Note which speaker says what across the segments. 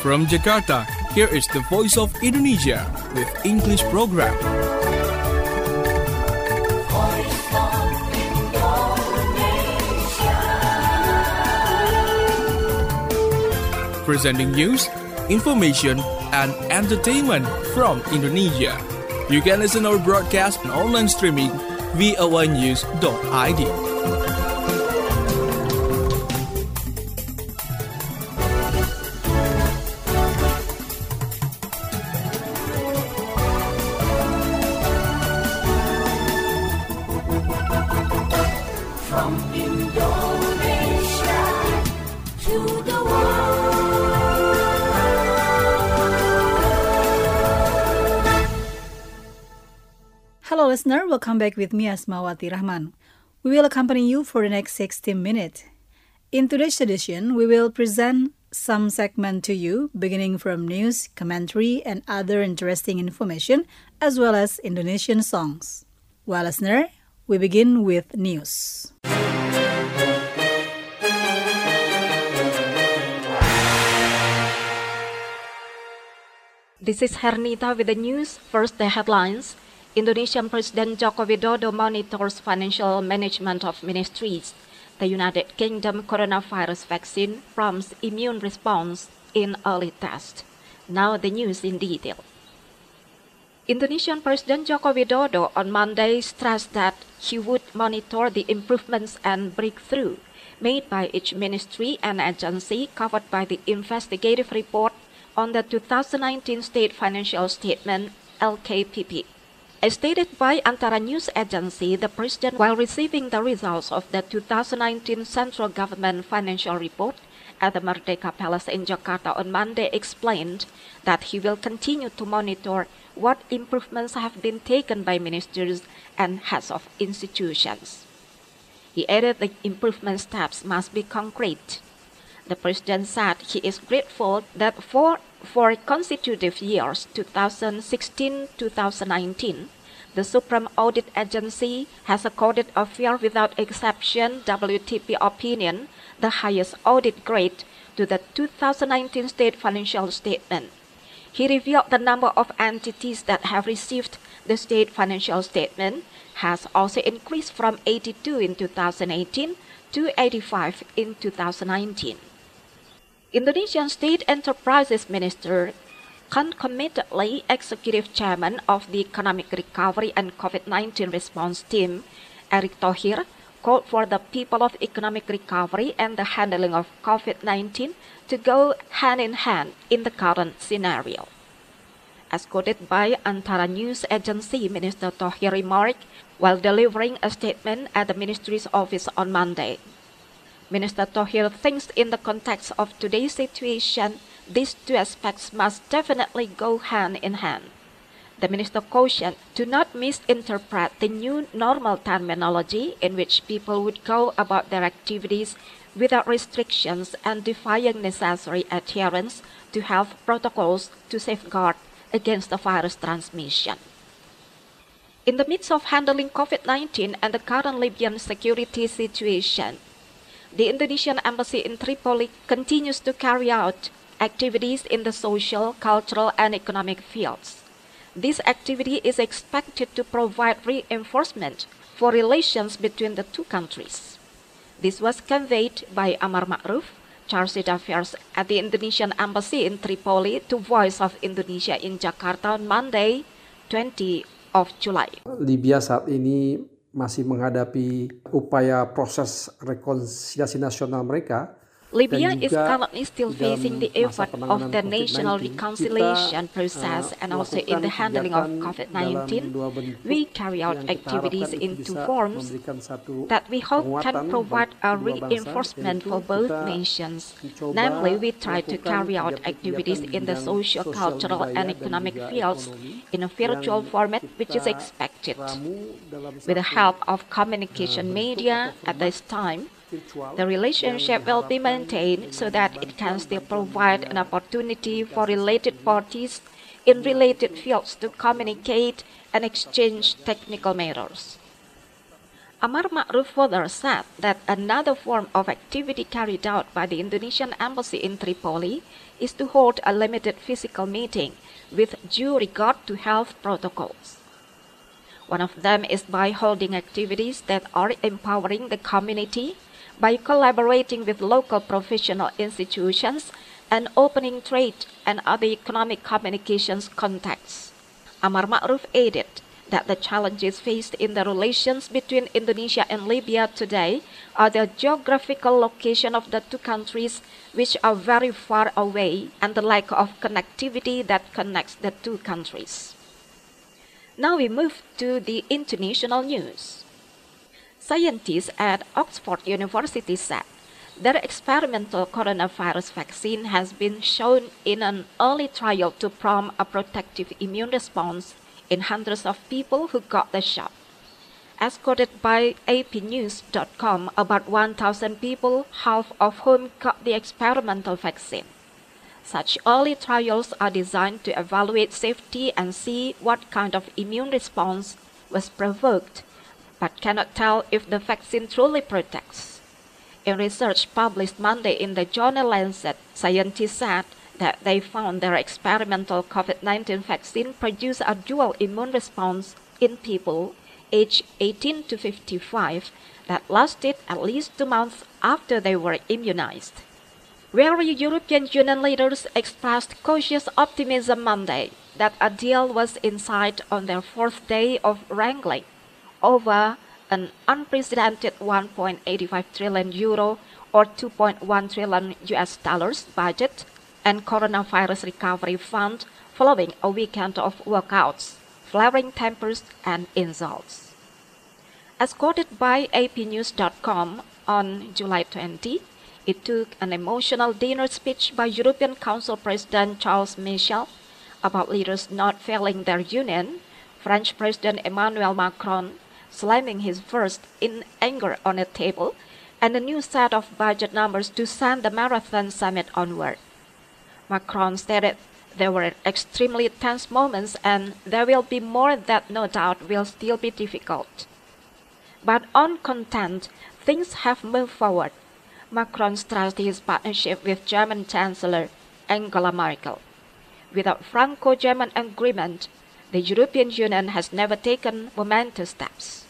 Speaker 1: From Jakarta, here is the Voice of Indonesia with English program. Presenting news, information, and entertainment from Indonesia. You can listen our broadcast and online streaming voanews.id.
Speaker 2: From Indonesia to the world.
Speaker 3: Hello listener, welcome back with me Asmawati Rahman. We will accompany you for the next 60 minutes. In today's edition, we will present some segment to you, beginning from news, commentary, and other interesting information, as well as Indonesian songs. Well, listener, we begin with news.
Speaker 4: This is Hernita with the news. First, the headlines. Indonesian President Joko Widodo monitors financial management of ministries. The United Kingdom coronavirus vaccine prompts immune response in early test. Now the news in detail. Indonesian President Joko Widodo on Monday stressed that he would monitor the improvements and breakthrough made by each ministry and agency covered by the investigative report on the 2019 State Financial Statement, LKPP. As stated by Antara News Agency, the President, while receiving the results of the 2019 Central Government Financial Report at the Merdeka Palace in Jakarta on Monday, explained that he will continue to monitor what improvements have been taken by ministers and heads of institutions. He added the improvement steps must be concrete. The President said he is grateful that for consecutive years, 2016-2019, the Supreme Audit Agency has accorded a fair without exception WTP opinion, the highest audit grade, to the 2019 State Financial Statement. He revealed the number of entities that have received the State Financial Statement has also increased from 82 in 2018 to 85 in 2019. Indonesian State Enterprises Minister, concomitantly Executive Chairman of the Economic Recovery and COVID-19 Response Team, Erick Thohir, called for the people of economic recovery and the handling of COVID-19 to go hand in hand in the current scenario. As quoted by Antara News Agency, Minister Thohir remarked while delivering a statement at the ministry's office on Monday. Minister Thohir thinks in the context of today's situation, these two aspects must definitely go hand in hand. The minister cautioned to not misinterpret the new normal terminology in which people would go about their activities without restrictions and defying necessary adherence to health protocols to safeguard against the virus transmission. In the midst of handling COVID-19 and the current Libyan security situation, the Indonesian Embassy in Tripoli continues to carry out activities in the social, cultural, and economic fields. This activity is expected to provide reinforcement for relations between the two countries. This was conveyed by Amar Ma'ruf, Charge d'Affaires at the Indonesian Embassy in Tripoli to Voice of Indonesia in Jakarta on Monday, 20 of July.
Speaker 5: Libya saat ini masih menghadapi upaya proses rekonsiliasi nasional mereka.
Speaker 4: Libya is currently still facing the effort of the national reconciliation process and also in the handling of COVID-19. We carry out activities in two forms that we hope can provide a reinforcement for both nations. Namely, we try to carry out activities in the social, cultural, and economic fields in a virtual format which is expected. With the help of communication media at this time, the relationship will be maintained so that it can still provide an opportunity for related parties in related fields to communicate and exchange technical matters. Amar Ma'ruf further said that another form of activity carried out by the Indonesian embassy in Tripoli is to hold a limited physical meeting with due regard to health protocols. One of them is by holding activities that are empowering the community by collaborating with local professional institutions and opening trade and other economic communications contacts. Amar Ma'ruf added that the challenges faced in the relations between Indonesia and Libya today are the geographical location of the two countries, which are very far away, and the lack of connectivity that connects the two countries. Now we move to the international news. Scientists at Oxford University said their experimental coronavirus vaccine has been shown in an early trial to prompt a protective immune response in hundreds of people who got the shot. As quoted by APnews.com, about 1,000 people, half of whom got the experimental vaccine. Such early trials are designed to evaluate safety and see what kind of immune response was provoked, but cannot tell if the vaccine truly protects. In research published Monday in the journal Lancet, scientists said that they found their experimental COVID-19 vaccine produced a dual immune response in people aged 18 to 55 that lasted at least 2 months after they were immunized. Wary European Union leaders expressed cautious optimism Monday that a deal was in sight on their fourth day of wrangling over an unprecedented 1.85 trillion euro or $2.1 trillion budget and coronavirus recovery fund following a weekend of walkouts, flaring tempers, and insults. As quoted by APnews.com on July 20, it took an emotional dinner speech by European Council President Charles Michel about leaders not failing their union, French President Emmanuel Macron slamming his fist in anger on a table, and a new set of budget numbers to send the Marathon Summit onward. Macron stated there were extremely tense moments and there will be more that no doubt will still be difficult. But on content, things have moved forward. Macron stressed his partnership with German Chancellor Angela Merkel. Without Franco-German agreement, the European Union has never taken momentous steps.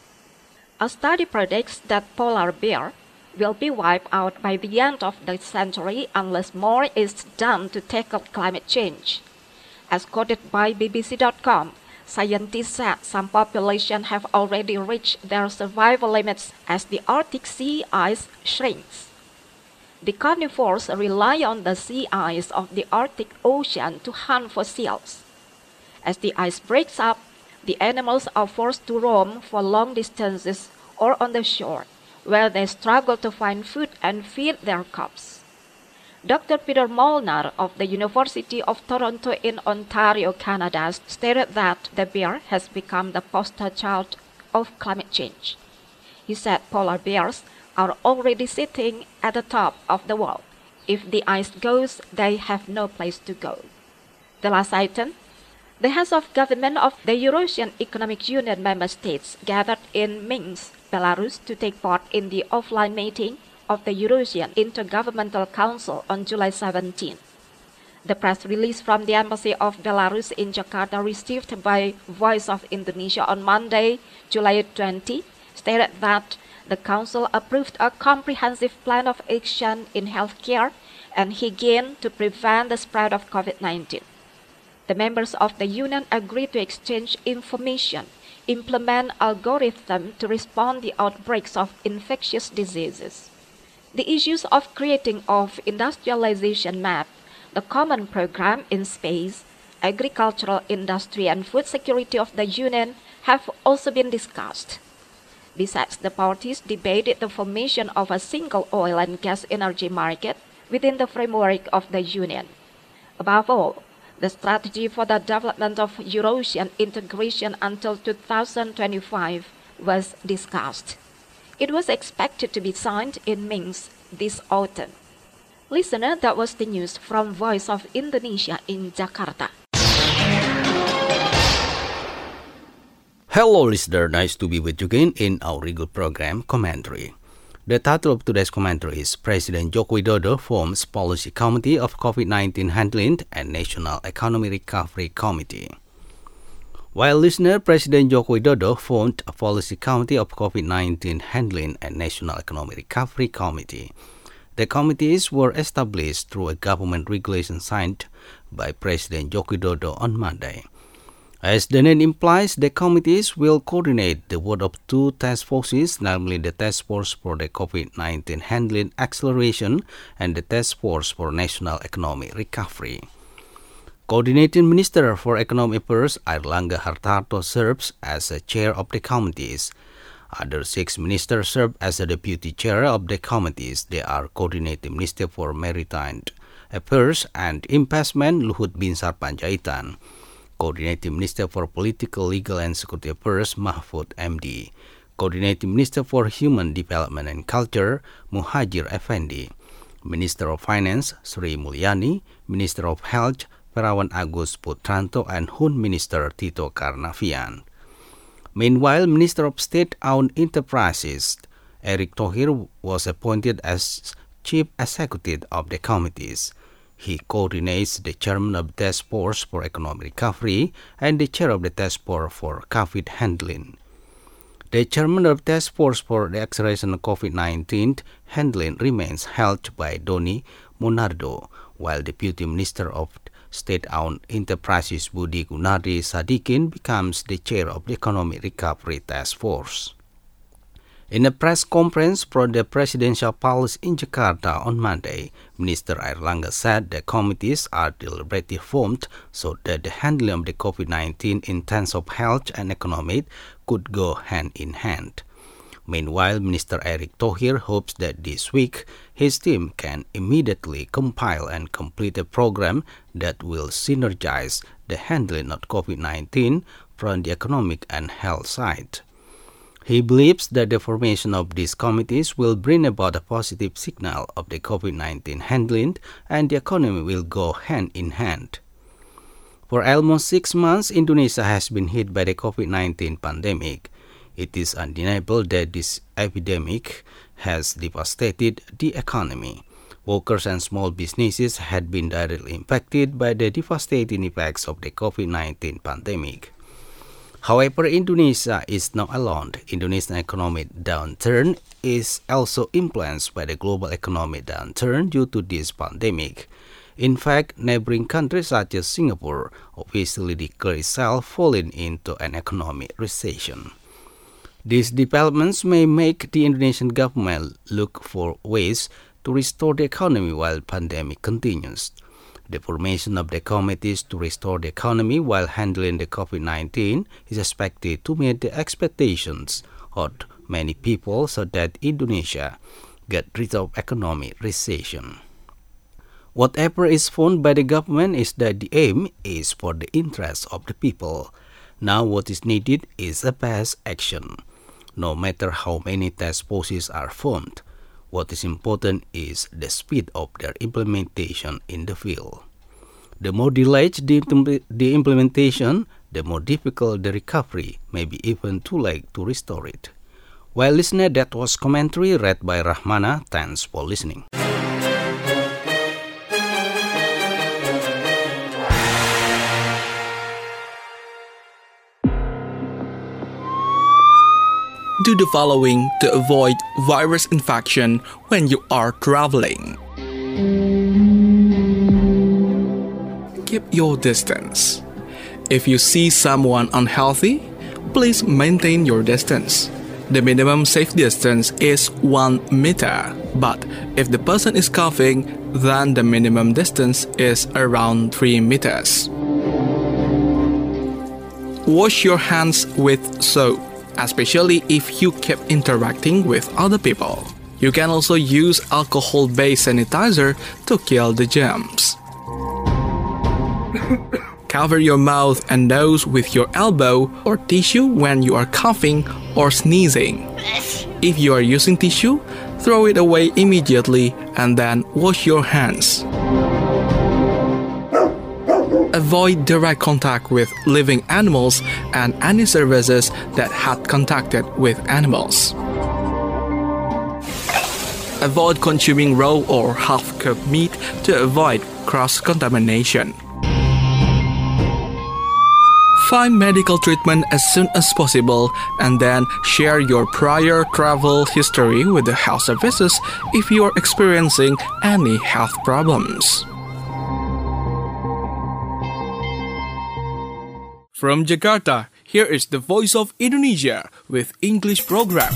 Speaker 4: A study predicts that polar bear will be wiped out by the end of the century unless more is done to tackle climate change. As quoted by BBC.com, scientists said some populations have already reached their survival limits as the Arctic sea ice shrinks. The carnivores rely on the sea ice of the Arctic Ocean to hunt for seals. As the ice breaks up, the animals are forced to roam for long distances or on the shore, where they struggle to find food and feed their cubs. Dr. Peter Molnar of the University of Toronto in Ontario, Canada, stated that the bear has become the poster child of climate change. He said polar bears are already sitting at the top of the wall. If the ice goes, they have no place to go. The last item. The heads of government of the Eurasian Economic Union member states gathered in Minsk, Belarus to take part in the offline meeting of the Eurasian Intergovernmental Council on July 17. The press release from the Embassy of Belarus in Jakarta received by Voice of Indonesia on Monday, July 20, stated that the Council approved a comprehensive plan of action in healthcare and hygiene to prevent the spread of COVID-19. The members of the Union agreed to exchange information, implement algorithms to respond to outbreaks of infectious diseases. The issues of creating of industrialization map, the common program in space, agricultural industry and food security of the Union have also been discussed. Besides, the parties debated the formation of a single oil and gas energy market within the framework of the Union. Above all, the strategy for the development of Eurasian integration until 2025 was discussed. It was expected to be signed in Minsk this autumn. Listener, that was the news from Voice of Indonesia in Jakarta.
Speaker 6: Hello listener, nice to be with you again in our regular program Commentary. The title of today's commentary is President Joko Widodo forms Policy Committee of COVID-19 Handling and National Economy Recovery Committee. While listener, President Joko Widodo formed a Policy Committee of COVID-19 Handling and National Economic Recovery Committee. The committees were established through a government regulation signed by President Joko Widodo on Monday. As the name implies, the committees will coordinate the work of two task forces, namely the Task Force for the COVID-19 Handling Acceleration and the Task Force for National Economic Recovery. Coordinating Minister for Economic Affairs Airlangga Hartarto serves as the chair of the committees. Other 6 ministers serve as the deputy chair of the committees. They are Coordinating Minister for Maritime Affairs and Investment Luhut Binsar Panjaitan, Coordinating Minister for Political, Legal and Security Affairs Mahfud MD, Coordinating Minister for Human Development and Culture Muhajir Effendi, Minister of Finance Sri Mulyani, Minister of Health Terawan Agus Putranto and Hun Minister Tito Karnavian. Meanwhile, Minister of State-Owned Enterprises Erick Thohir was appointed as Chief Executive of the committees. He coordinates the chairman of the Task Force for Economic Recovery and the chair of the Task Force for COVID Handling. The chairman of the Task Force for the Acceleration of COVID-19 Handling remains held by Doni Monardo, while Deputy Minister of State-Owned Enterprises Budi Gunardi Sadikin becomes the chair of the Economic Recovery Task Force. In a press conference from the Presidential Palace in Jakarta on Monday, Minister Airlangga said the committees are deliberately formed so that the handling of the COVID-19 in terms of health and economic could go hand in hand. Meanwhile, Minister Erick Thohir hopes that this week his team can immediately compile and complete a program that will synergize the handling of COVID-19 from the economic and health side. He believes that the formation of these committees will bring about a positive signal of the COVID-19 handling and the economy will go hand in hand. For almost 6 months, Indonesia has been hit by the COVID-19 pandemic. It is undeniable that this epidemic has devastated the economy. Workers and small businesses had been directly impacted by the devastating effects of the COVID-19 pandemic. However, Indonesia is not alone. Indonesian economic downturn is also influenced by the global economic downturn due to this pandemic. In fact, neighboring countries such as Singapore officially declared itself falling into an economic recession. These developments may make the Indonesian government look for ways to restore the economy while the pandemic continues. The formation of the committees to restore the economy while handling the COVID-19 is expected to meet the expectations of many people so that Indonesia get rid of economic recession. Whatever is found by the government is that the aim is for the interest of the people. Now what is needed is a fast action. No matter how many task forces are formed, what is important is the speed of their implementation in the field. The more delayed the implementation, the more difficult the recovery, maybe even too late to restore it. Well, listener, that was commentary read by Rahmana. Thanks for listening.
Speaker 1: Do the following to avoid virus infection when you are traveling. Keep your distance. If you see someone unhealthy, please maintain your distance. The minimum safe distance is 1 meter, but if the person is coughing, then the minimum distance is around 3 meters. Wash your hands with soap, especially if you keep interacting with other people. You can also use alcohol-based sanitizer to kill the germs. Cover your mouth and nose with your elbow or tissue when you are coughing or sneezing. If you are using tissue, throw it away immediately and then wash your hands. A Avoid direct contact with living animals and any services that had contacted with animals. Avoid consuming raw or half-cooked meat to avoid cross-contamination. Find medical treatment as soon as possible and then share your prior travel history with the health services if you are experiencing any health problems. From Jakarta, here is the Voice of Indonesia with English program.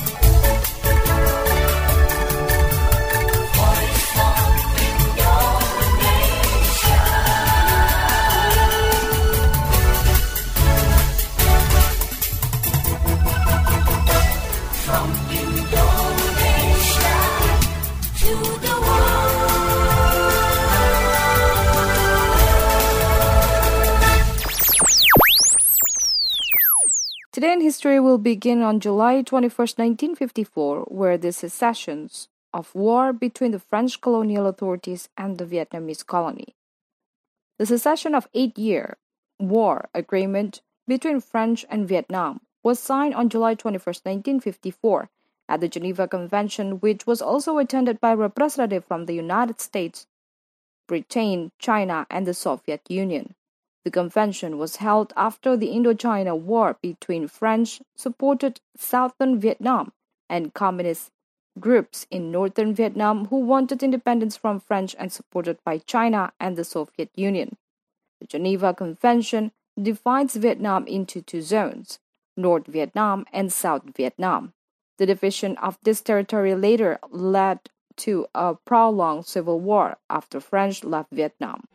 Speaker 7: Today in history will begin on July 21st, 1954, where the cessations of war between the French colonial authorities and the Vietnamese colony. The cessation of 8-year war agreement between French and Vietnam was signed on July 21st, 1954, at the Geneva Convention, which was also attended by representatives from the United States, Britain, China, and the Soviet Union. The convention was held after the Indochina War between French-supported southern Vietnam and communist groups in northern Vietnam who wanted independence from French and supported by China and the Soviet Union. The Geneva Convention divides Vietnam into two zones, North Vietnam and South Vietnam. The division of this territory later led to a prolonged civil war after French left Vietnam.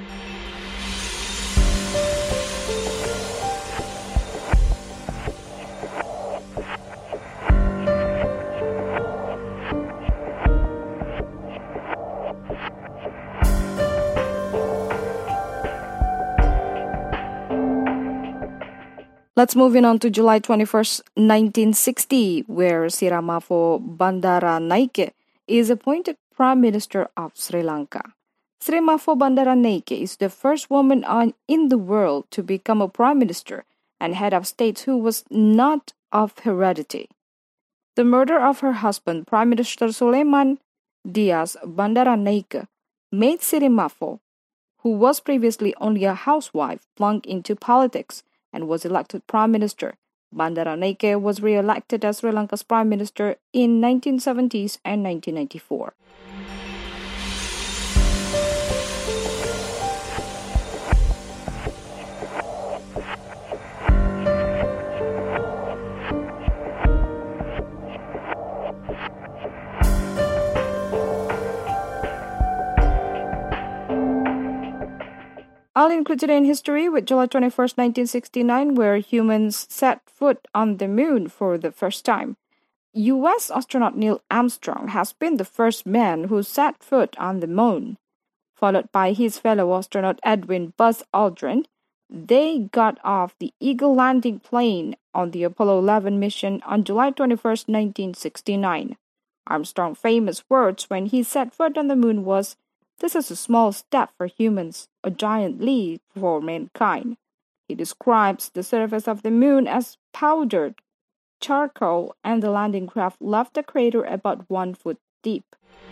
Speaker 7: Let's move on to July 21st, 1960, where Siramavo Bandaranaike is appointed Prime Minister of Sri Lanka. Sirimavo Bandaranaike is the first woman in the world to become a Prime Minister and head of state who was not of heredity. The murder of her husband, Prime Minister Suleiman Diaz Bandaranaike, made Sirimavo, who was previously only a housewife, plunged into politics and was elected Prime Minister. Bandaranaike was re-elected as Sri Lanka's Prime Minister in 1970s and 1994. I'll include today in history with July 21st, 1969, where humans set foot on the moon for the first time. U.S. astronaut Neil Armstrong has been the first man who set foot on the moon. Followed by his fellow astronaut Edwin Buzz Aldrin, they got off the Eagle landing plane on the Apollo 11 mission on July 21st, 1969. Armstrong's famous words when he set foot on the moon was, "This is a small step for humans, a giant leap for mankind." He describes the surface of the moon as powdered charcoal, and the landing craft left the crater about 1 foot deep.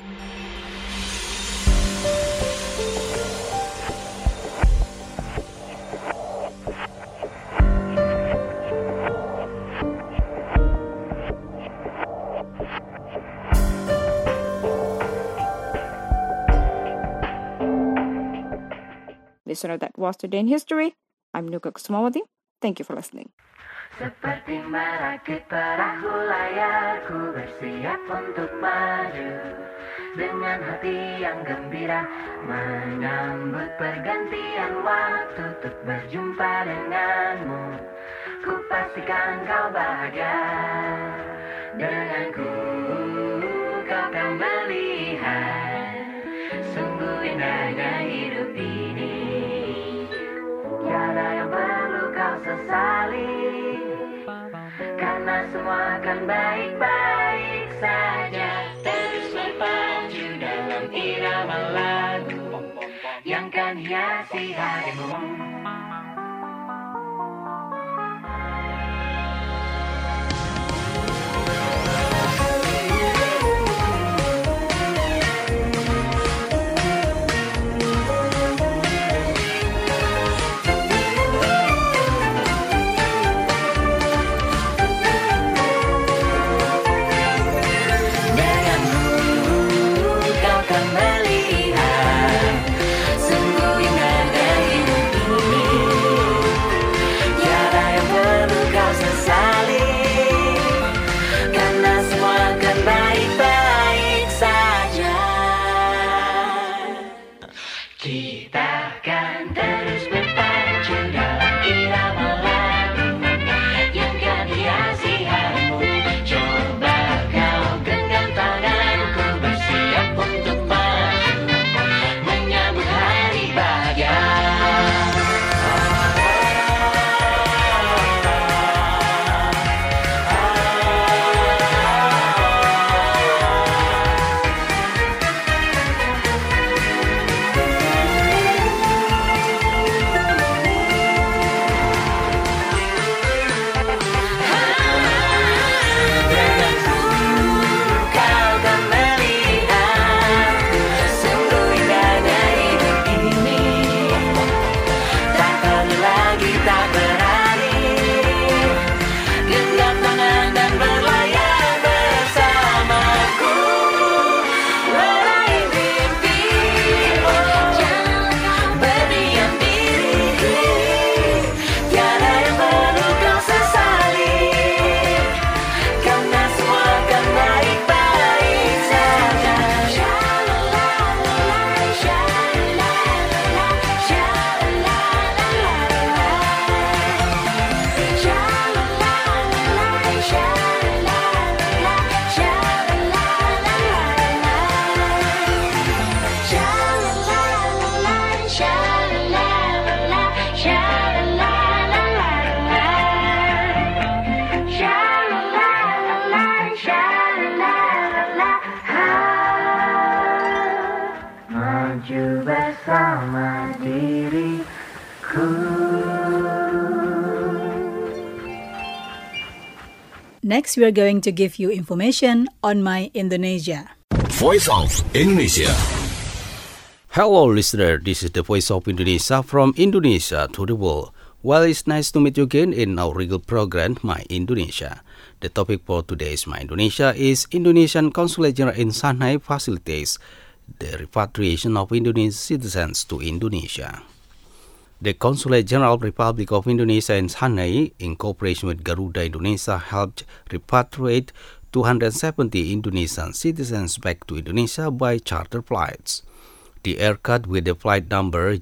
Speaker 7: Listener, that was Today in History. I'm Nuka Kusumawati. Thank you for listening.
Speaker 2: Seperti merakit perahu layar, ku bersiap untuk maju dengan hati yang gembira, menyambut pergantian waktu untuk berjumpa denganmu. Ku pastikan kau bahagia denganku, kau kan melihat sungguh indahnya hidup ini. Tiada yang perlu kau sesali, karena semua akan baik-baik saja. Terus berpacu dalam irama lagu yang kan hiasi harimu. Kita akan terus berpacu dalam irama lagu yang kan hiasi harimu. Coba kau genggam tanganku, bersiap untuk maju menyambut hari bahagia. Maju bersama diriku.
Speaker 3: Next, we are going to give you information on My Indonesia.
Speaker 8: Voice of Indonesia.
Speaker 6: Hello, listener. This is the Voice of Indonesia from Indonesia to the world. Well, it's nice to meet you again in our regular program, My Indonesia. The topic for today's My Indonesia is Indonesian Consulate General in Shanghai facilitates the repatriation of Indonesian citizens to Indonesia. The Consulate General Republic of Indonesia in Shanghai, in cooperation with Garuda Indonesia, helped repatriate 270 Indonesian citizens back to Indonesia by charter flights. The aircraft with the flight number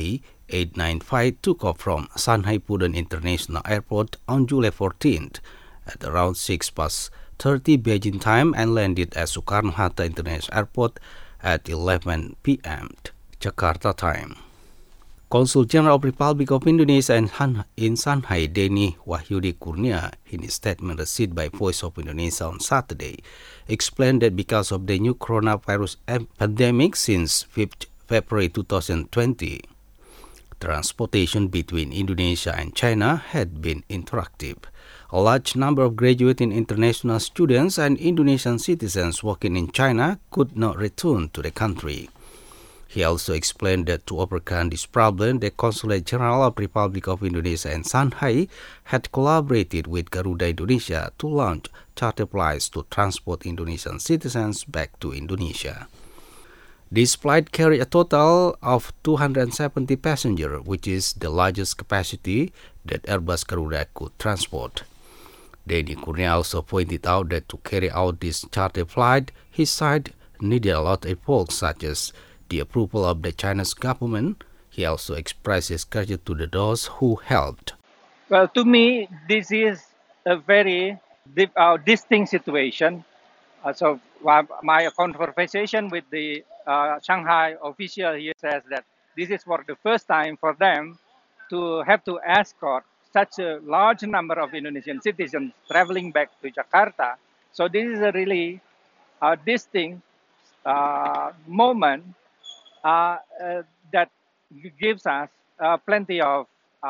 Speaker 6: GA895 took off from Shanghai Pudong International Airport on July 14th at around 6:30 Beijing time and landed at Soekarno-Hatta International Airport at 11 p.m. Jakarta time. Consul General of Republic of Indonesia in Shanghai, Denny Wahyudi Kurnia, in his statement received by Voice of Indonesia on Saturday, explained that because of the new coronavirus pandemic since 5th February 2020, transportation between Indonesia and China had been interrupted. A large number of graduating international students and Indonesian citizens working in China could not return to the country. He also explained that to overcome this problem, the Consulate General of Republic of Indonesia in Shanghai had collaborated with Garuda Indonesia to launch charter flights to transport Indonesian citizens back to Indonesia. This flight carried a total of 270 passengers, which is the largest capacity that Airbus Garuda could transport. Denny Kurnia also pointed out that to carry out this charter flight, his side needed a lot of effort, such as the approval of the Chinese government. He also expressed his gratitude to those who helped.
Speaker 9: Well, to me, this is a very distinct situation. So my conversation with the Shanghai official here says that this is for the first time for them to have to escort such a large number of Indonesian citizens traveling back to Jakarta. So this is a really distinct moment that gives us plenty of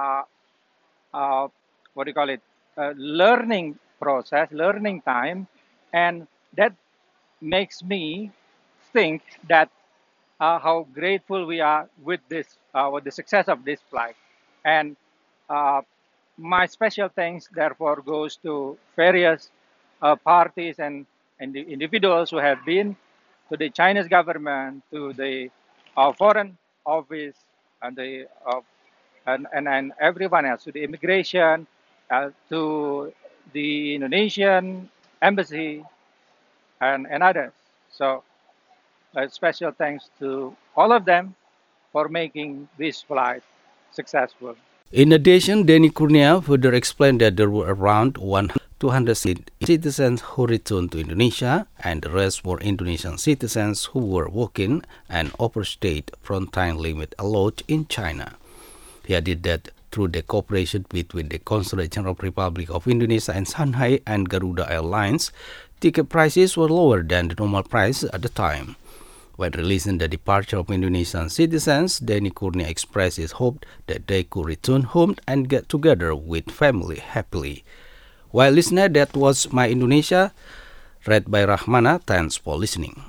Speaker 9: learning process, learning time, and that makes me think that how grateful we are with the success of this flight. And my special thanks therefore goes to various parties and the individuals who have been, to the Chinese government, to the foreign office, and and everyone else, to the immigration, to the Indonesian embassy, and others. So a special thanks to all of them for making this flight successful.
Speaker 6: In addition, Denny Kurnia further explained that there were around 200 citizens who returned to Indonesia, and the rest were Indonesian citizens who were working and overstayed from time limit allowed in China. He added that through the cooperation between the Consulate General Republic of Indonesia and Shanghai and Garuda Airlines, ticket prices were lower than the normal price at the time. When releasing the departure of Indonesian citizens, Denny Kurnia expressed his hope that they could return home and get together with family happily. Well, listener, that was My Indonesia, read by Rahmana. Thanks for listening.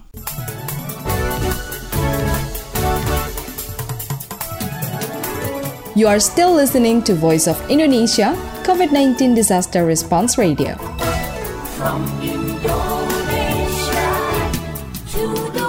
Speaker 7: You are still listening to Voice of Indonesia, COVID-19 Disaster Response Radio.
Speaker 2: From Indonesia to the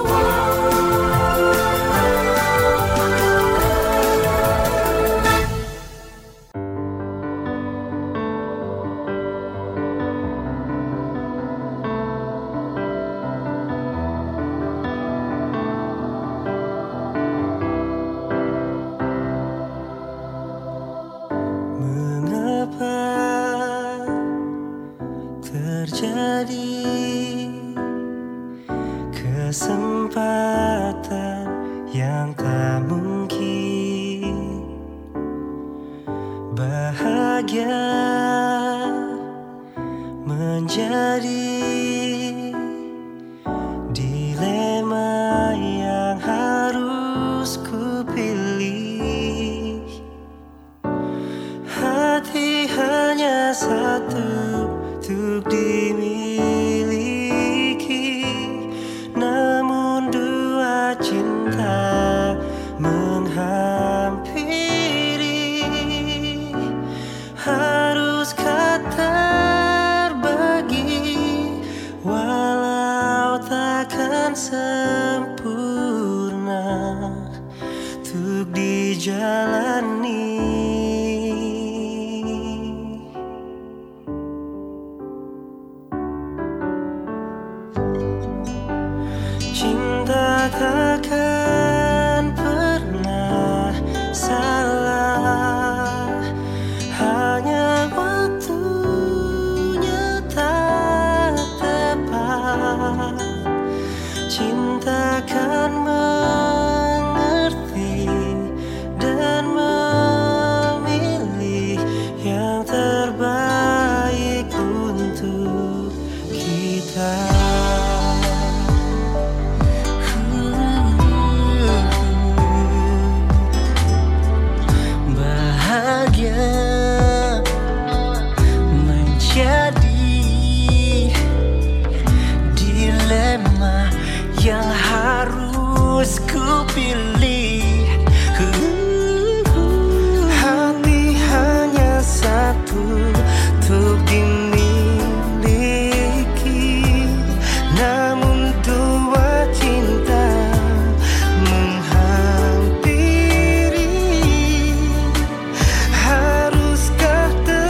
Speaker 10: kesempatan yang tak mungkin, bahagia menjadi dilema yang harus ku pilih. Hati hanya satu untuk dimiliki, namun dua cinta menghampiri. Haruskah terbagi walau takkan sempurna untuk dijalani. Cinta takkan pernah salah, hanya waktunya tak tepat. Cinta kan mengerti dan memilih yang terbaik untuk kita. Yang harus ku pilih. Hati hanya satu untuk dimiliki, namun dua cinta menghampiri. Haruskah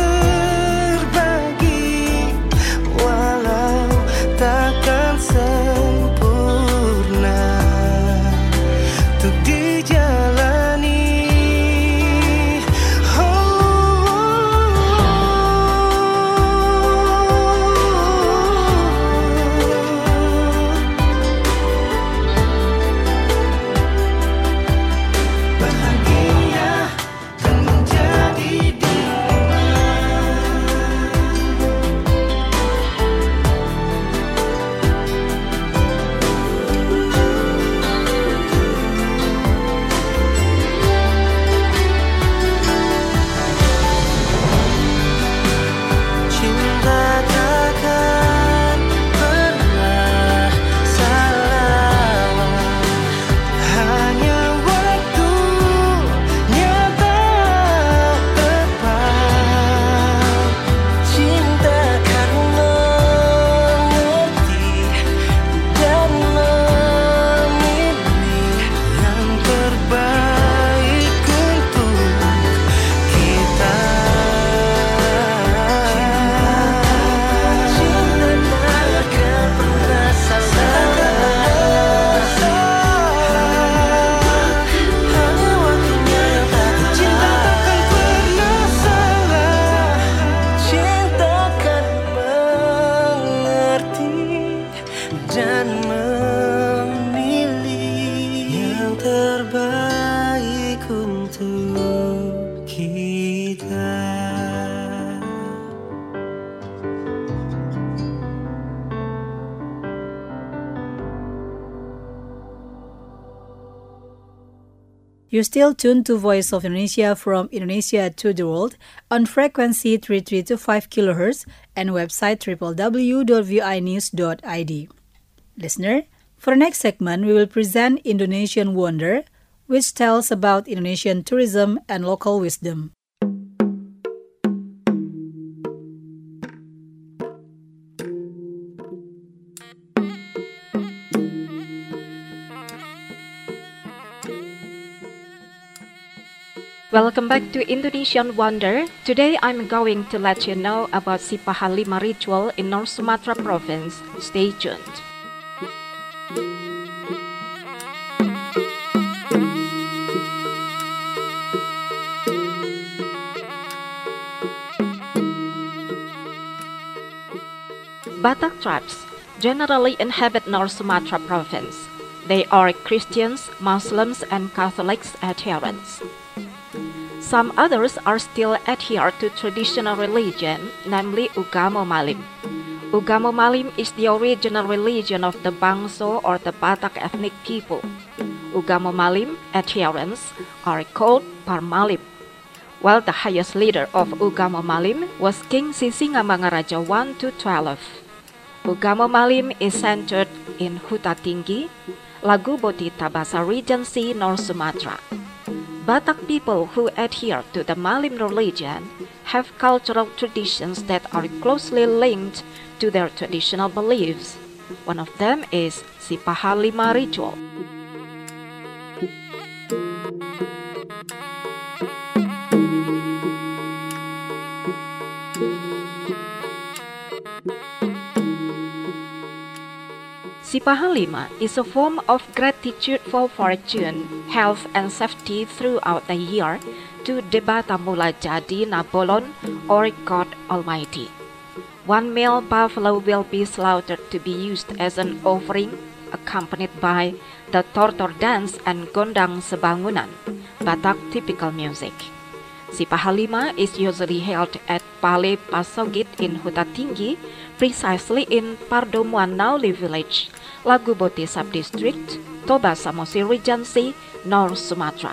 Speaker 10: terbagi walau takkan sempurna untuk
Speaker 3: You're still tuned to Voice of Indonesia from Indonesia to the World on frequency 3325 kHz and website www.vinews.id. Listener, for the next segment, we will present Indonesian Wonder, which tells about Indonesian tourism and local wisdom.
Speaker 4: Welcome back to Indonesian Wonder. Today I'm going to let you know about Sipahalima ritual in North Sumatra province. Stay tuned. Batak tribes generally inhabit North Sumatra province. They are Christians, Muslims, and Catholics adherents. Some others are still adhere to traditional religion, namely Ugamo Malim. Ugamo Malim is the original religion of the Bangso or the Batak ethnic people. Ugamo Malim adherents are called Parmalim, while the highest leader of Ugamo Malim was King Sisingamangaraja I to XII. Ugamo Malim is centered in Huta Tinggi, Laguboti Tabasa Regency, North Sumatra. Batak people who adhere to the Malim religion have cultural traditions that are closely linked to their traditional beliefs. One of them is Sipahalima ritual. Sipahalima is a form of gratitude for fortune, health, and safety throughout the year to Debata Mula Jadi Nabolon or God Almighty. One male buffalo will be slaughtered to be used as an offering, accompanied by the Tortor dance and Gondang Sebangunan, Batak typical music. Sipahalima is usually held at Pale Pasogit in Huta Tinggi, precisely in Pardomuan Nauli village, Laguboti Subdistrict, Toba Samosir Regency, North Sumatra.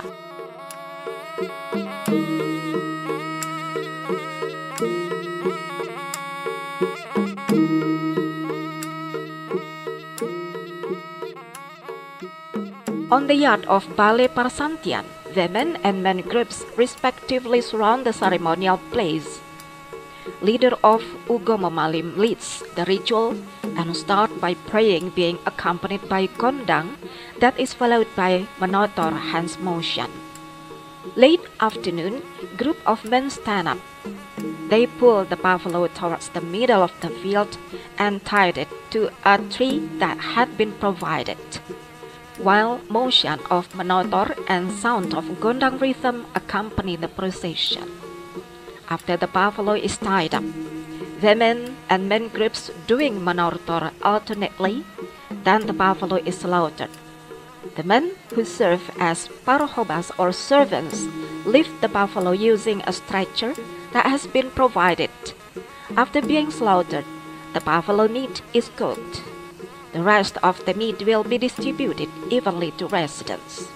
Speaker 4: On the yard of Balai Parsantian, women and men groups respectively surround the ceremonial place. Leader of Ugamo Malim leads the ritual and start by praying, being accompanied by gondang that is followed by manotor hands motion. Late afternoon, group of men stand up. They pull the buffalo towards the middle of the field and tied it to a tree that had been provided, while motion of manotor and sound of gondang rhythm accompany the procession. After the buffalo is tied up, women and men groups doing manotor alternately, then the buffalo is slaughtered. The men who serve as parohobas or servants lift the buffalo using a stretcher that has been provided. After being slaughtered, the buffalo meat is cooked. The rest of the meat will be distributed evenly to residents.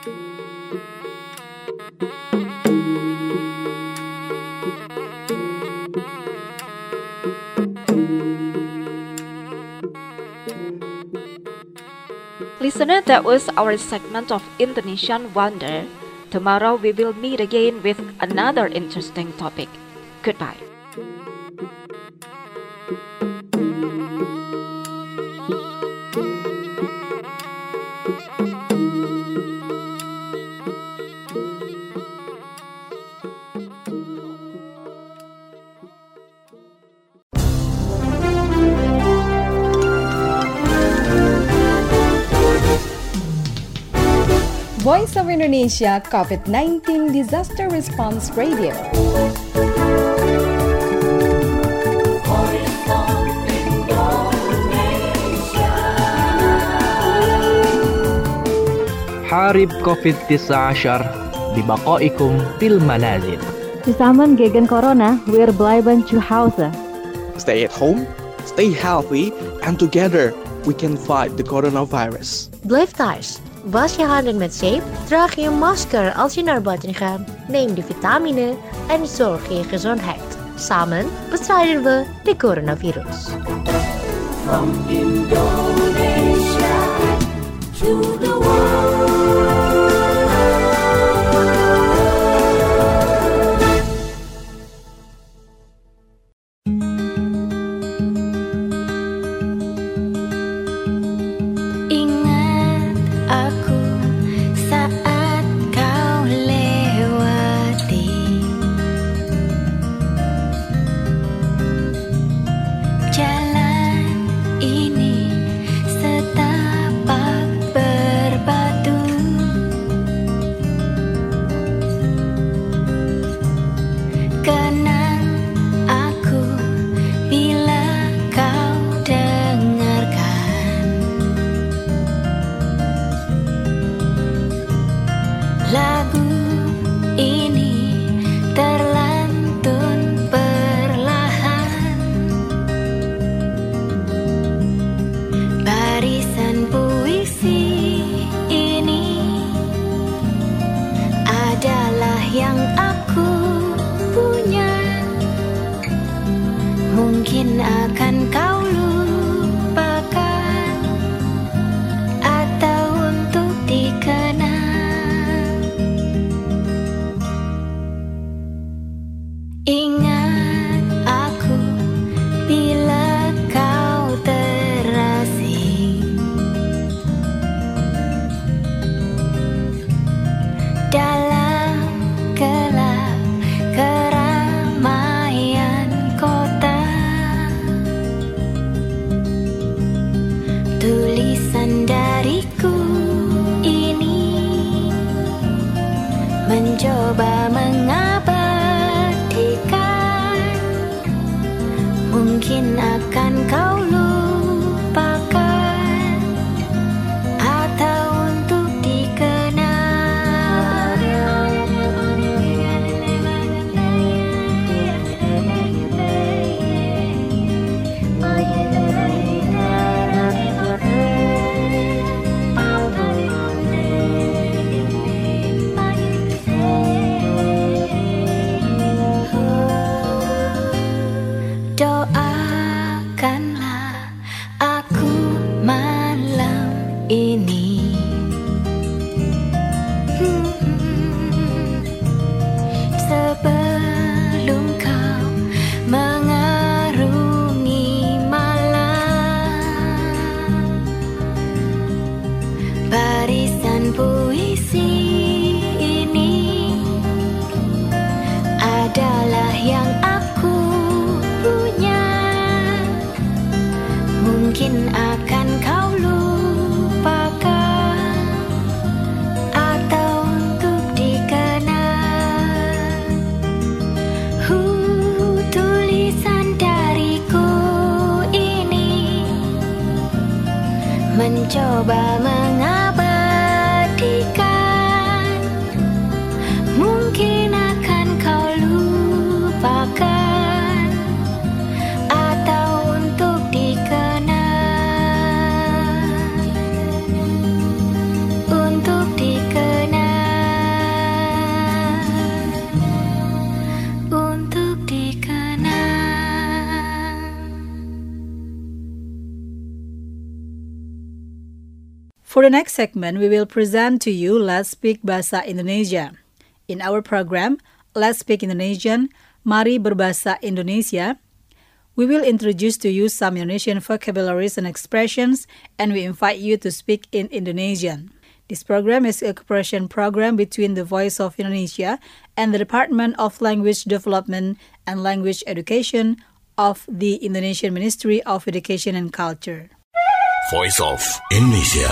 Speaker 4: Listener, that was our segment of Indonesian Wonder. Tomorrow we will meet again with another interesting topic. Goodbye.
Speaker 7: Voice of Indonesia COVID-19 Disaster Response Radio.
Speaker 11: حارب COVID-19 ببقائكم في المنازل.
Speaker 12: Zusammen gegen Corona, wir bleiben zu Hause.
Speaker 13: Stay at home, stay healthy, and together we can fight the coronavirus.
Speaker 14: Blijf thuis.
Speaker 13: Was je handen met zeep, draag je een masker als je naar buiten gaat, neem de vitamine en zorg je gezondheid. Samen bestrijden we de coronavirus.
Speaker 2: From Indonesia to the world.
Speaker 14: Mungkin akan kau lupakan atau untuk dikenang. Ingat aku bila kau terasing dalam gelap keramaian kota. Tulisan dariku ini mencoba mengabadikan, mungkin akan kau lupakan atau untuk dikenang. Doakanlah aku malam ini, sebelum kau mengarungi malam. Barisan puisi ini adalah yang aku punya. Mungkin akan kau lupakan atau untuk dikenang. Tulisan dariku ini mencoba mengabadikan, mungkin akan kau lupakan atau untuk dikenang, untuk dikenang, untuk dikenang.
Speaker 3: For the next segment, we will present to you Let's Speak Bahasa Indonesia. In our program, Let's Speak Indonesian, Mari Berbahasa Indonesia, we will introduce to you some Indonesian vocabularies and expressions, and we invite you to speak in Indonesian. This program is a cooperation program between the Voice of Indonesia and the Department of Language Development and Language Education of the Indonesian Ministry of Education and Culture.
Speaker 8: Voice of Indonesia.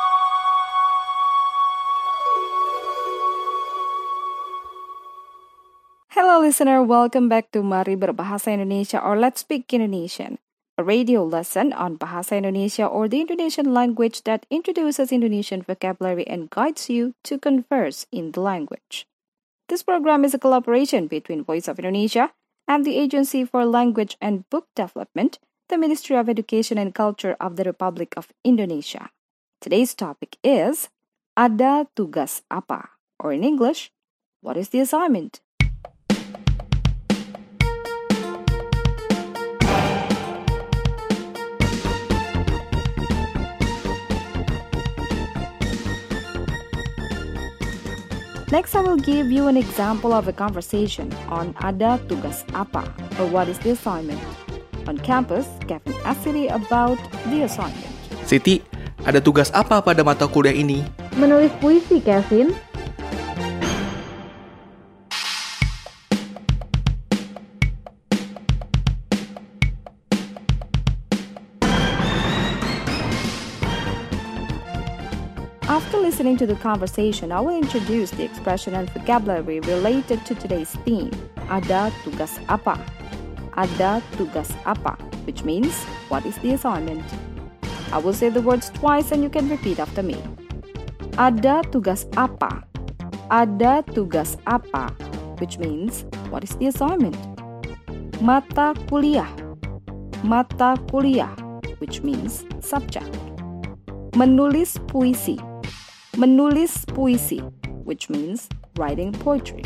Speaker 7: Hello listener, welcome back to Mari Berbahasa Indonesia or Let's Speak Indonesian, a radio lesson on Bahasa Indonesia or the Indonesian language that introduces Indonesian vocabulary and guides you to converse in the language. This program is a collaboration between Voice of Indonesia and the Agency for Language and Book Development, the Ministry of Education and Culture of the Republic of Indonesia. Today's topic is Ada tugas apa? Or in English, what is the assignment? Next, I will give you an example of a conversation on ada tugas apa, or what is the assignment. On campus, Kevin asked Siti about the assignment.
Speaker 1: Siti, ada tugas apa pada mata kuliah ini?
Speaker 12: Menulis puisi, Kevin.
Speaker 7: After listening to the conversation, I will introduce the expression and vocabulary related to today's theme, ada tugas apa. Ada tugas apa, which means, what is the assignment? I will say the words twice and you can repeat after me. Ada tugas apa. Ada tugas apa, which means, what is the assignment? Mata kuliah. Mata kuliah, which means, subject. Menulis puisi. Menulis puisi, which means writing poetry.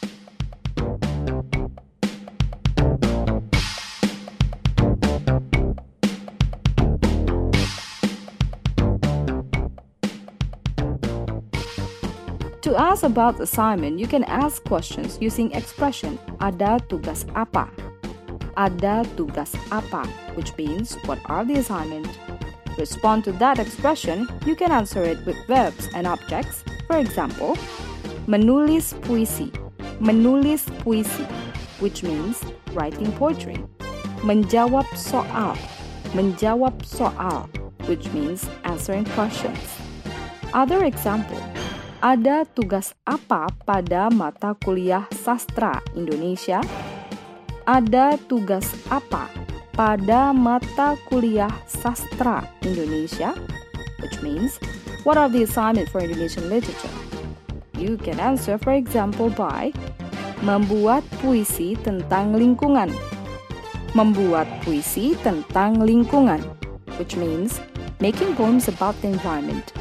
Speaker 7: To ask about the assignment, you can ask questions using expression ada tugas apa. Ada tugas apa, which means what are the assignment? To respond to that expression, you can answer it with verbs and objects. For example, menulis puisi. Menulis puisi, which means writing poetry. Menjawab soal. Menjawab soal, which means answering questions. Other example, ada tugas apa pada mata kuliah sastra Indonesia? Ada tugas apa pada mata kuliah sastra Indonesia, which means, what are the assignment for Indonesian literature? You can answer, for example, by membuat puisi tentang lingkungan. Membuat puisi tentang lingkungan, which means making poems about the environment.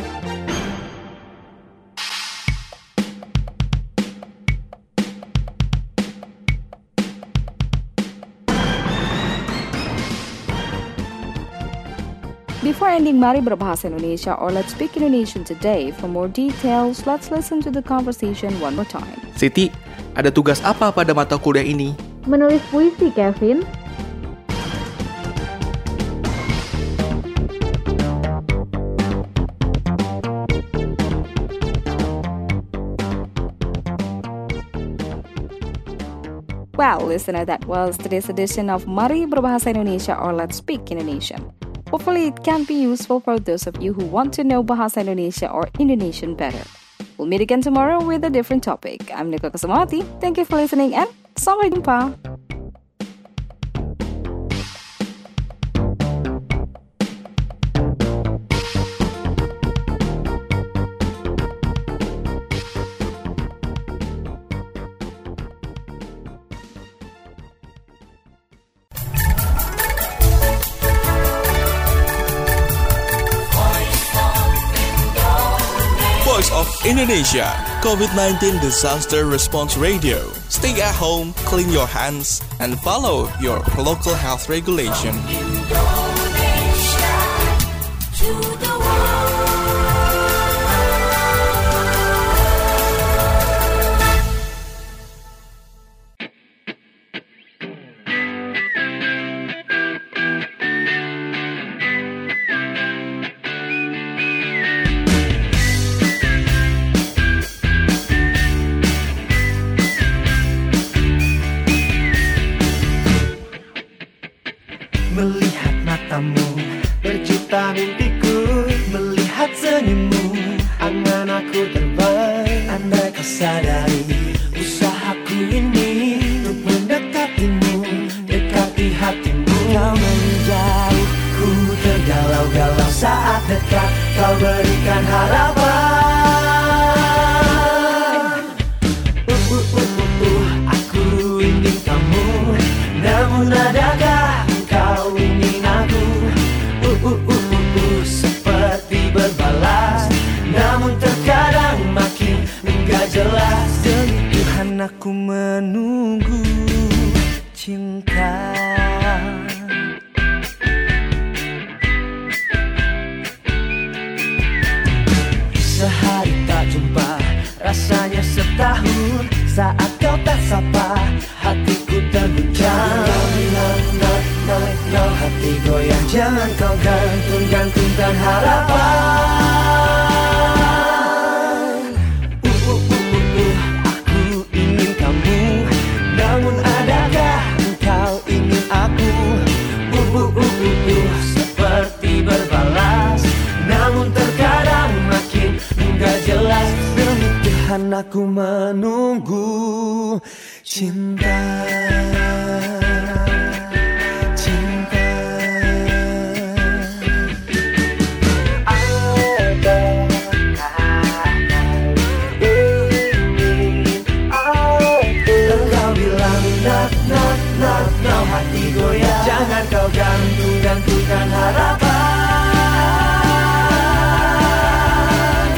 Speaker 7: Before ending Mari Berbahasa Indonesia or Let's Speak Indonesian today, for more details, let's listen to the conversation one more time.
Speaker 1: Siti, ada tugas apa pada mata kuliah ini?
Speaker 12: Menulis puisi, Kevin.
Speaker 7: Well, listener, that was today's edition of Mari Berbahasa Indonesia or Let's Speak Indonesian. Hopefully, it can be useful for those of you who want to know Bahasa Indonesia or Indonesian better. We'll meet again tomorrow with a different topic. I'm Nika Kusumawati. Thank you for listening and sampai jumpa.
Speaker 1: Voice of Indonesia, COVID-19 Disaster Response Radio. Stay at home, clean your hands, and follow your local health regulation.
Speaker 2: Indonesia to the
Speaker 10: Melihat matamu, berjuta mimpiku. Melihat senyummu, angan aku terbang. Andai kau sadari usahaku ini untuk mendekatimu, dekati hatimu. Kau menjauh, ku tergalau-galau. Saat dekat, kau berikan harapan. Aku ingin kamu, namun adakah kau ingin aku seperti berbalas, namun Jangan kau gantungkan harapan. Aku ingin kamu, namun adakah engkau ingin aku? Seperti berbalas, namun terkadang makin enggak jelas. Demi Tuhan aku menunggu cinta. Hati goyah, jangan kau gantungkan harapan.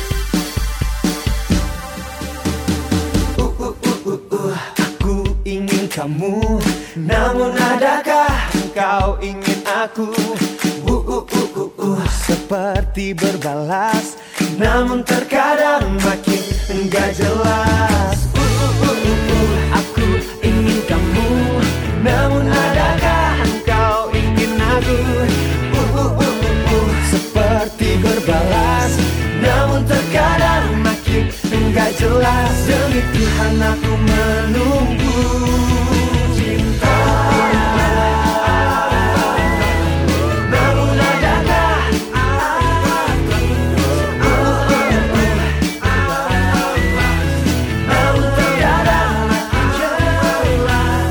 Speaker 10: Aku ingin kamu, namun adakah engkau ingin aku? Seperti berbalas, namun terkadang makin enggak jelas. Aku ingin kamu, namun adakah engkau ingin aku? Seperti berbalas, namun terkadang makin enggak jelas. Demi Tuhan aku menunggu cinta. Namun adakah namun terkadang makin jelas.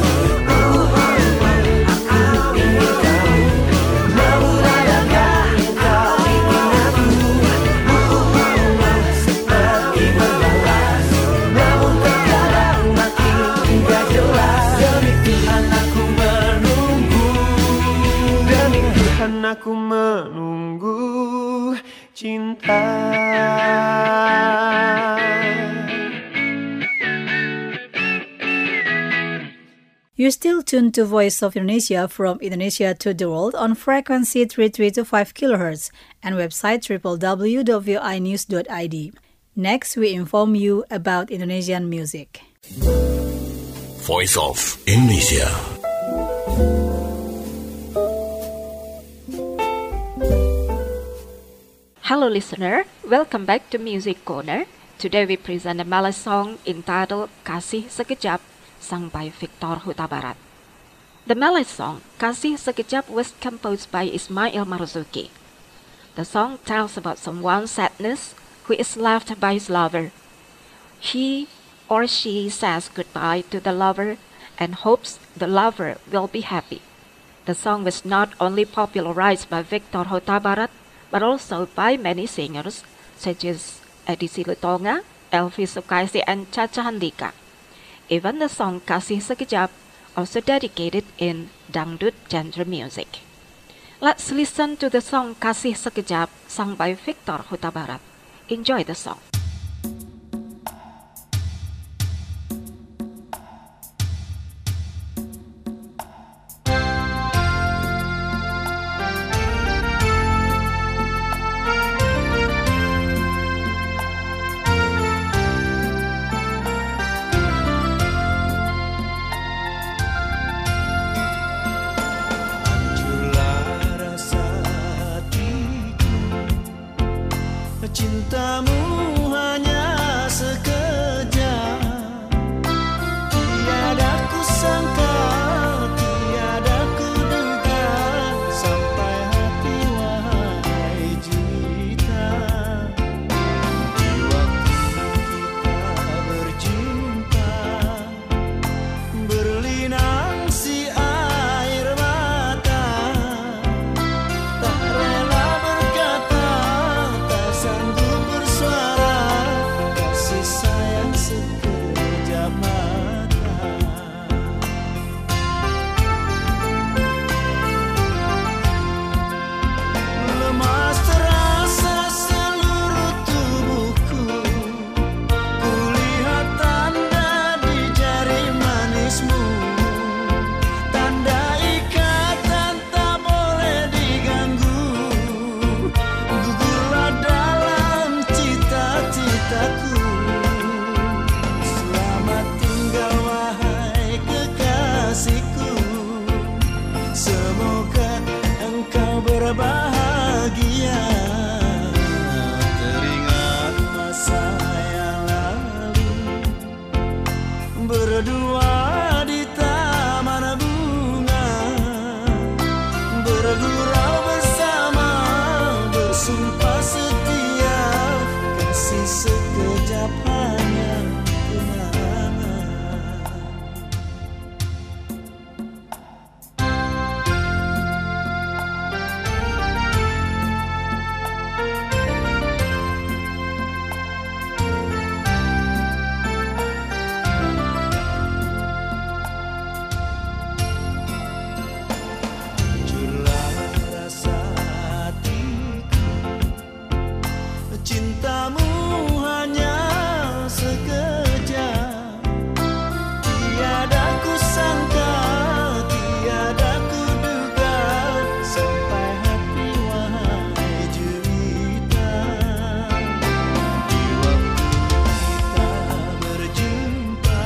Speaker 10: Aku menunggu cinta.
Speaker 3: You're still tuned to Voice of Indonesia from Indonesia to the World on frequency 3325 kHz and website www.voinews.id. Next, we inform you about Indonesian music.
Speaker 8: Voice of Indonesia.
Speaker 4: Hello listener, welcome back to Music Corner. Today we present a Malay song entitled Kasih Sekejap, sung by Victor Huta Barat. The Malay song Kasih Sekejap was composed by Ismail Marzuki. The song tells about someone's sadness who is left by his lover. He or she says goodbye to the lover and hopes the lover will be happy. The song was not only popularized by Victor Huta Barat, but also by many singers such as Edisi Lutonga, Elvi Sukaisi, and Caca Handika. Even the song Kasih Sekejap also dedicated in dangdut genre music. Let's listen to the song Kasih Sekejap sung by Victor Huta Barat. Enjoy the song.
Speaker 10: Cintamu berbahagia. Teringat masa yang lalu, berdua di taman bunga, bergurau bersama, bersumpah setia, kasih sekejap hanya kenangan. Hancurlah rasa hatiku, cintamu hanya sekejap. Tiada kusangka, tiada kuduga, sampai hati wahai juwita. Di waktu kita berjumpa,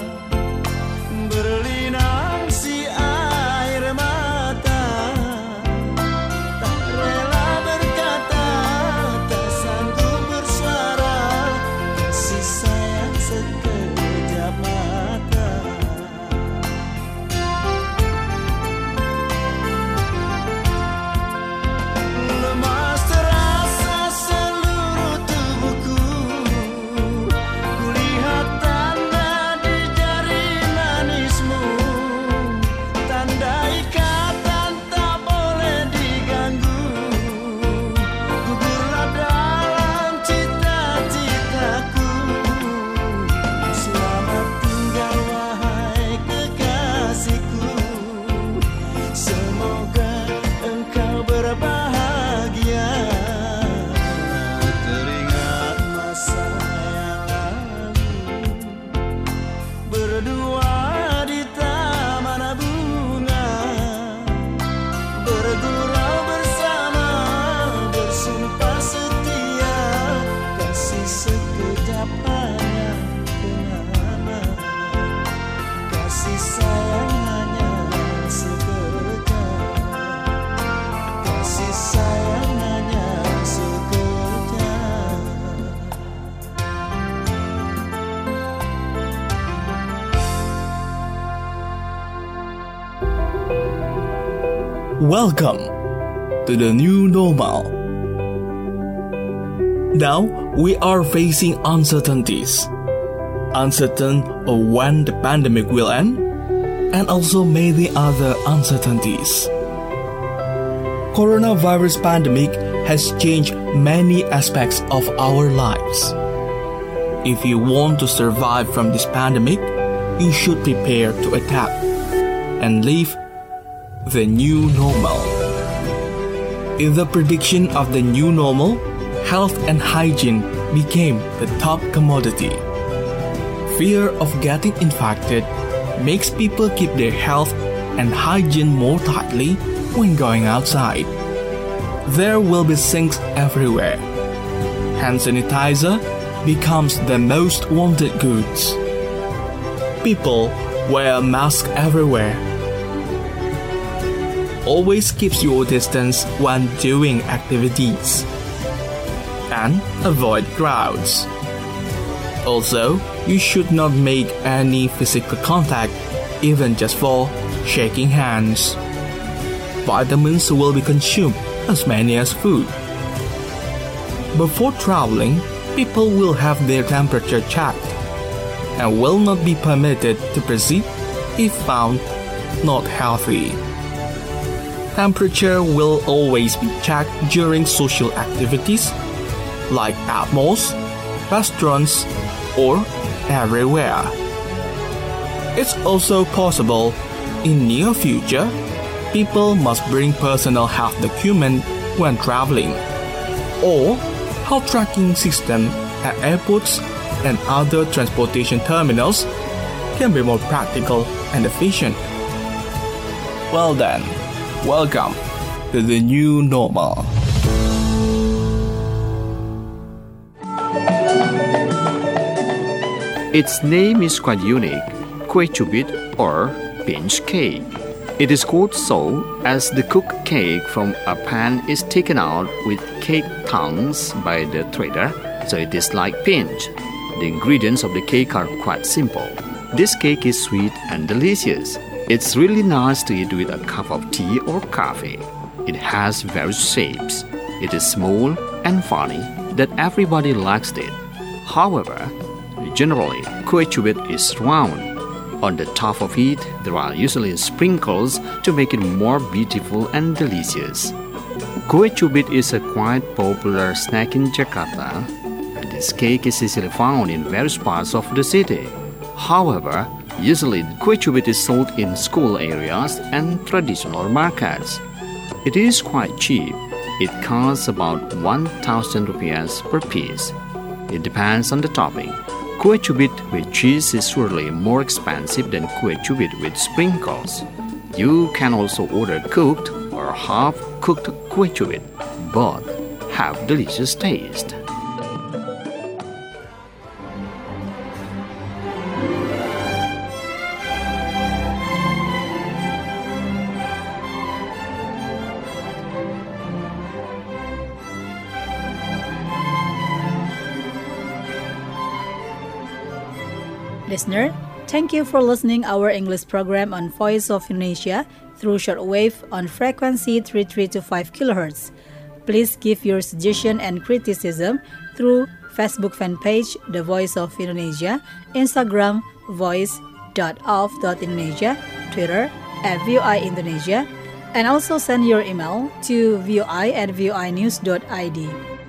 Speaker 10: berlinang si air mata. Tak rela berkata, tak sanggup bersuara, kasih sayang sekejap mata. Lemas terasa seluruh tubuhku, kulihat tanda di jari manismu, tanda ikatan tak boleh diganggu. Gugurlah dalam cita-citaku, selamat tinggal wahai kekasihku. Semoga engkau berbahagia. Teringat masa yang lalu, berdua di taman bunga, bergurau bersama, bersumpah setia, kasih sekejap hanya kenangan, kasih sayang hanya sekejap, kasih sayang hanya sekejap.
Speaker 1: Welcome to the new normal. Now we are facing uncertainties. Uncertain of when the pandemic will end, and also many other uncertainties. Coronavirus pandemic has changed many aspects of our lives. If you want to survive from this pandemic, you should prepare to adapt and live the new normal. In the prediction of the new normal, health and hygiene became the top commodity. Fear of getting infected makes people keep their health and hygiene more tightly when going outside. There will be sinks everywhere. Hand sanitizer becomes the most wanted goods. People wear masks everywhere. Always keep your distance when doing activities. And avoid crowds. Also, you should not make any physical contact, even just for shaking hands. Vitamins will be consumed as many as food. Before traveling, people will have their temperature checked and will not be permitted to proceed if found not healthy. Temperature will always be checked during social activities like at malls, restaurants, or everywhere. It's also possible in near future, people must bring personal health document when traveling, or health tracking system at airports and other transportation terminals can be more practical and efficient. Well then, welcome to the new normal.
Speaker 15: Its name is quite unique, kue cubit or pinch cake. It is called so as the cooked cake from a pan is taken out with cake tongs by the trader, so it is like pinch. The ingredients of the cake are quite simple. This cake is sweet and delicious. It's really nice to eat with a cup of tea or coffee. It has various shapes. It is small and funny that everybody likes it. However, generally, kue cubit is round. On the top of it, there are usually sprinkles to make it more beautiful and delicious. Kue cubit is a quite popular snack in Jakarta. This cake is easily found in various parts of the city. However, usually kue cubit is sold in school areas and traditional markets. It is quite cheap. It costs about 1,000 rupiahs per piece. It depends on the topping. Kue cubit with cheese is surely more expensive than kue cubit with sprinkles. You can also order cooked or half-cooked kue cubit. Both have delicious taste.
Speaker 3: Listener, thank you for listening our English program on Voice of Indonesia through shortwave on frequency 3325 kHz. Please give your suggestion and criticism through Facebook fan page The Voice of Indonesia, Instagram voice.of.indonesia, Twitter @VOI Indonesia, and also send your email to voi@voinews.id.